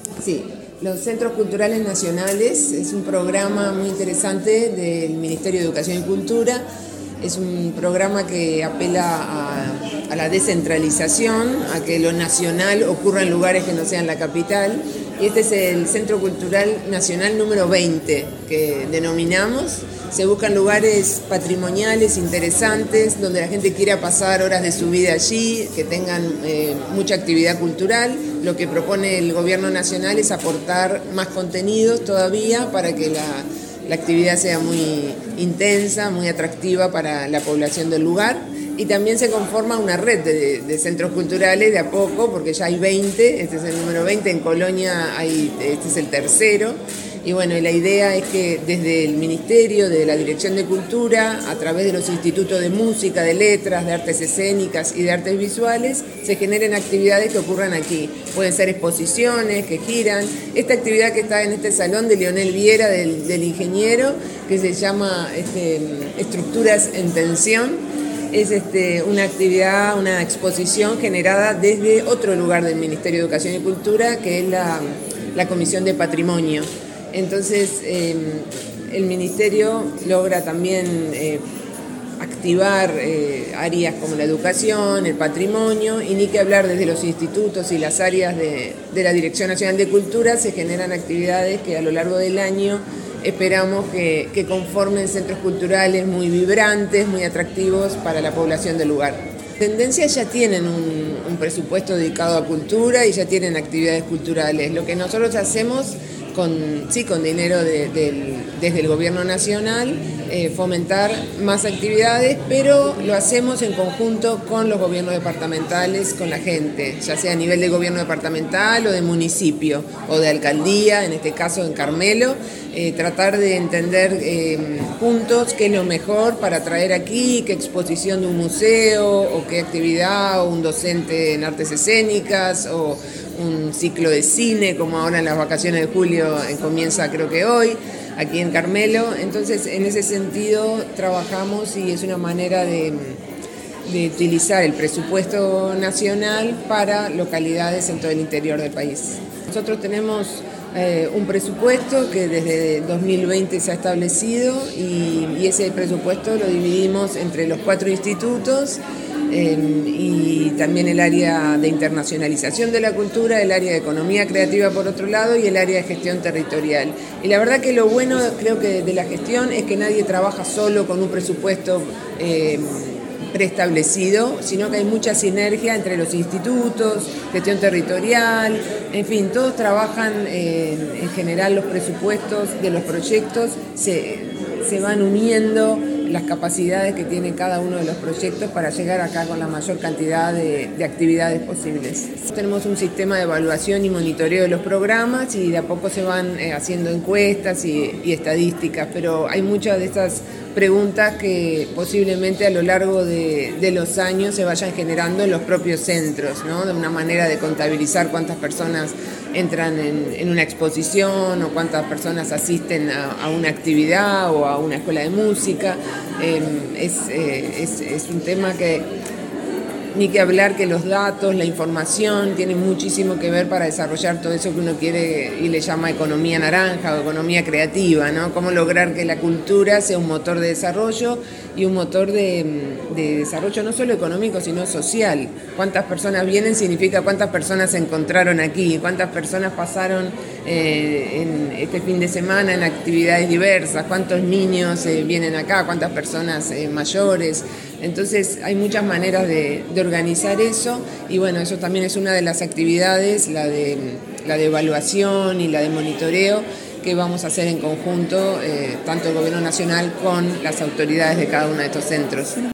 Sí, los Centros Culturales Nacionales es un programa muy interesante del Ministerio de Educación y Cultura. Es un programa que apela a la descentralización, a que lo nacional ocurra en lugares que no sean la capital. Y este es el Centro Cultural Nacional número 20 que denominamos. Se buscan lugares patrimoniales interesantes, donde la gente quiera pasar horas de su vida allí, que tengan mucha actividad cultural. Lo que propone el gobierno nacional es aportar más contenidos todavía para que la actividad sea muy intensa, muy atractiva para la población del lugar. Y también se conforma una red de centros culturales de a poco, porque ya hay 20, este es el número 20, en Colonia este es el tercero. Y bueno, la idea es que desde el Ministerio, de la Dirección de Cultura, a través de los institutos de música, de letras, de artes escénicas y de artes visuales, se generen actividades que ocurran aquí. Pueden ser exposiciones que giran. Esta actividad que está en este salón de Leonel Viera, del ingeniero, que se llama Estructuras en Tensión, es una actividad, una exposición generada desde otro lugar del Ministerio de Educación y Cultura, que es la Comisión de Patrimonio. Entonces, el Ministerio logra también activar áreas como la educación, el patrimonio, y ni que hablar desde los institutos y las áreas de la Dirección Nacional de Cultura. Se generan actividades que a lo largo del año esperamos que conformen centros culturales muy vibrantes, muy atractivos para la población del lugar. Tendencias ya tienen un presupuesto dedicado a cultura y ya tienen actividades culturales. Lo que nosotros hacemos con dinero desde el gobierno nacional, fomentar más actividades, pero lo hacemos en conjunto con los gobiernos departamentales, con la gente, ya sea a nivel de gobierno departamental o de municipio o de alcaldía, en este caso en Carmelo, tratar de entender juntos qué es lo mejor para traer aquí, qué exposición de un museo o qué actividad, o un docente en artes escénicas o un ciclo de cine, como ahora en las vacaciones de julio comienza creo que hoy, aquí en Carmelo. Entonces, en ese sentido trabajamos y es una manera de utilizar el presupuesto nacional para localidades en todo el interior del país. Nosotros tenemos un presupuesto que desde 2020 se ha establecido y ese presupuesto lo dividimos entre los 4 institutos y también el área de internacionalización de la cultura, el área de economía creativa por otro lado y el área de gestión territorial. Y la verdad que lo bueno creo que de la gestión es que nadie trabaja solo con un presupuesto preestablecido, sino que hay mucha sinergia entre los institutos, gestión territorial, en fin, todos trabajan, en general los presupuestos de los proyectos se van uniendo las capacidades que tiene cada uno de los proyectos para llegar acá con la mayor cantidad de actividades posibles. Tenemos un sistema de evaluación y monitoreo de los programas y de a poco se van haciendo encuestas y estadísticas, pero hay muchas de estas preguntas que posiblemente a lo largo de los años se vayan generando en los propios centros, ¿no? De una manera de contabilizar cuántas personas entran en una exposición o cuántas personas asisten a una actividad o a una escuela de música. Es un tema que ni que hablar que los datos, la información tienen muchísimo que ver para desarrollar todo eso que uno quiere y le llama economía naranja o economía creativa, ¿no? Cómo lograr que la cultura sea un motor de desarrollo y un motor de desarrollo no solo económico sino social. Cuántas personas vienen significa cuántas personas se encontraron aquí, cuántas personas pasaron en este fin de semana en actividades diversas, cuántos niños vienen acá, cuántas personas mayores. Entonces hay muchas maneras de organizar eso y bueno, eso también es una de las actividades, la de evaluación y la de monitoreo que vamos a hacer en conjunto, tanto el gobierno nacional con las autoridades de cada uno de estos centros.